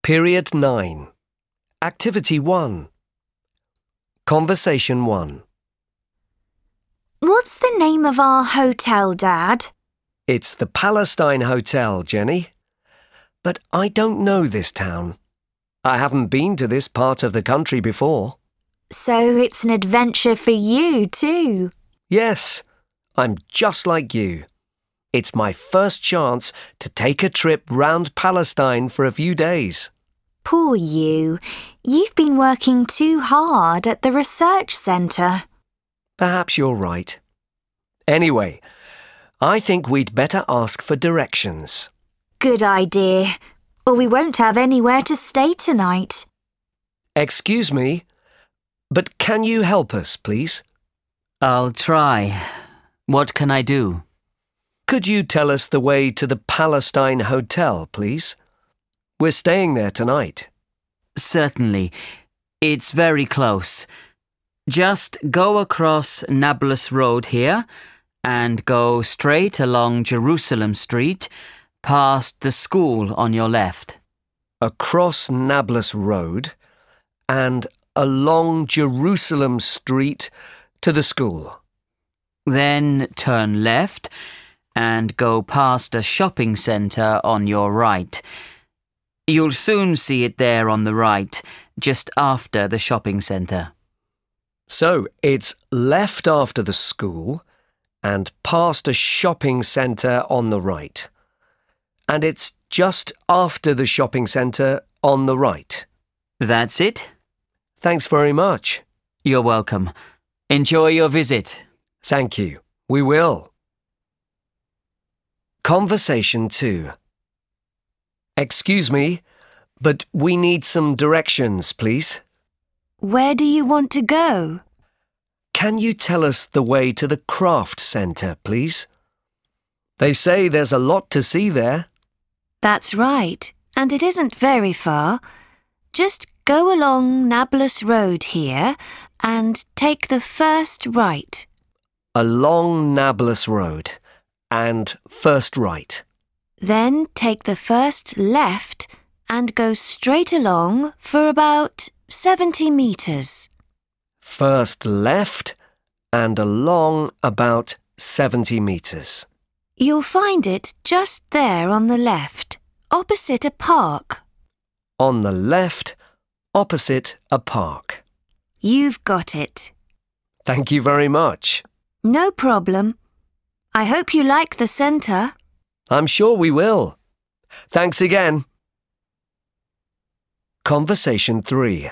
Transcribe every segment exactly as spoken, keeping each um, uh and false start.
Period nine. Activity one. Conversation one. What's the name of our hotel, Dad? It's the Palestine Hotel, Jenny. But I don't know this town. I haven't been to this part of the country before. So it's an adventure for you too. Yes, I'm just like you. It's my first chance to take a trip round Palestine for a few days. Poor you. You've been working too hard at the research centre. Perhaps you're right. Anyway, I think we'd better ask for directions. Good idea. Or we won't have anywhere to stay tonight. Excuse me, but can you help us, please? I'll try. What can I do? Could you tell us the way to the Palestine Hotel, please? We're staying there tonight. Certainly. It's very close. Just go across Nablus Road here and go straight along Jerusalem Street past the school on your left. Across Nablus Road and along Jerusalem Street to the school. Then turn left and go past a shopping centre on your right. You'll soon see it there on the right, just after the shopping centre. So it's left after the school and past a shopping centre on the right. And it's just after the shopping centre on the right. That's it? Thanks very much. You're welcome. Enjoy your visit. Thank you. We will. Conversation two. Excuse me, but we need some directions, please. Where do you want to go? Can you tell us the way to the craft centre, please? They say there's a lot to see there. That's right, and it isn't very far. Just go along Nablus Road here and take the first right. Along Nablus Road and first right. Then take the first left and go straight along for about seventy metres. First left and along about seventy metres. You'll find it just there on the left, opposite a park. On the left, opposite a park. You've got it. Thank you very much. No problem. I hope you like the centre. I'm sure we will. Thanks again. Conversation three.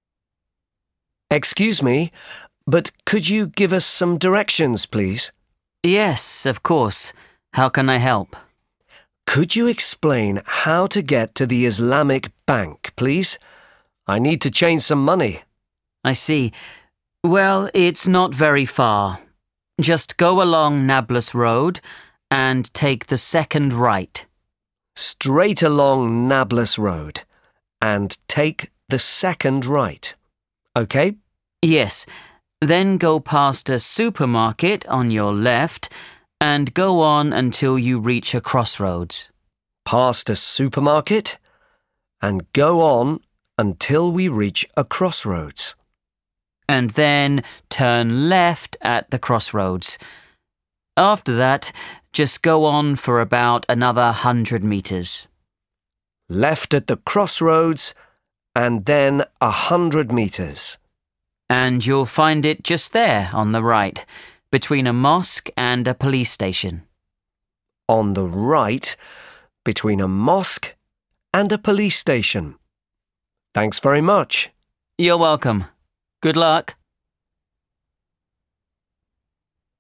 Excuse me, but could you give us some directions, please? Yes, of course. How can I help? Could you explain how to get to the Islamic Bank, please? I need to change some money. I see. Well, it's not very far. Just go along Nablus Road and take the second right. Straight along Nablus Road and take the second right. OK? Yes. Then go past a supermarket on your left and go on until you reach a crossroads. Past a supermarket and go on until we reach a crossroads. And then turn left at the crossroads. After that, just go on for about another hundred metres. Left at the crossroads and then a hundred metres. And you'll find it just there on the right, between a mosque and a police station. On the right, between a mosque and a police station. Thanks very much. You're welcome. Good luck.